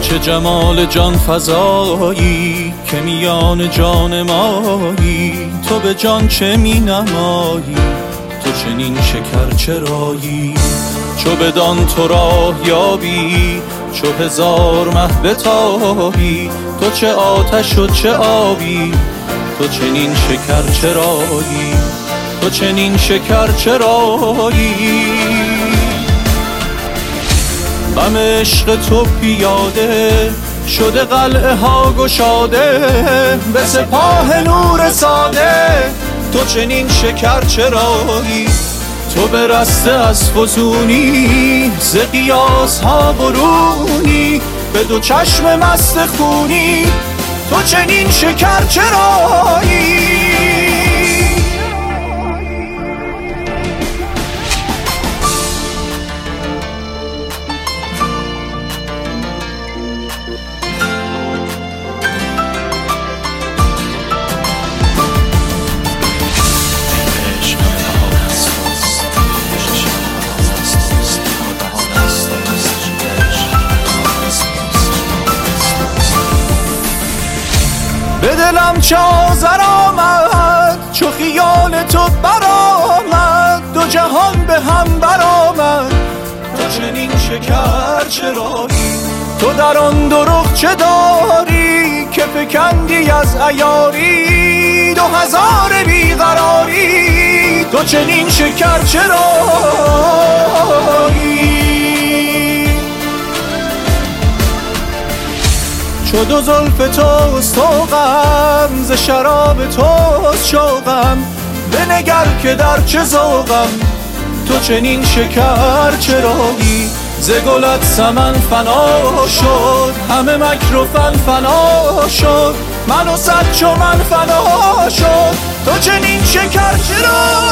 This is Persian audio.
چه جمال جان فزایی که میان جان مایی، تو به جان چه می نمایی، تو چنین شکر چرایی. چو بدان تو راه یابی، چو هزار مه بتابی، تو چه آتش و چه آبی، تو چنین شکر چرایی، تو چنین شکر چرایی. غم عشق تو پیاده شده، قلعه ها گشاده به سپاه نور ساده، تو چنین شکر چرایی. تو برسته از فزونی، ز قیاس ها برونی، به دو چشم مست خونی، تو چنین شکر چرایی. به دلم چه آذر آمد چو خیال تو برآمد، دو جهان به هم برآمد، تو چنین شکر چرایی. تو در آن دو رخ چه داری که فکندی از عیاری، 2000 بیقراری، تو چنین شکر چرایی. چو دو زلف توست طوقم، ز شراب توست شوقم، بنگر که در چه ذوقم، تو چنین شکر چرایی. ز گلت سمن فنا شد، همه مکر و فن فنا شد، من و صد چو من فنا شد، تو چنین شکر چرایی.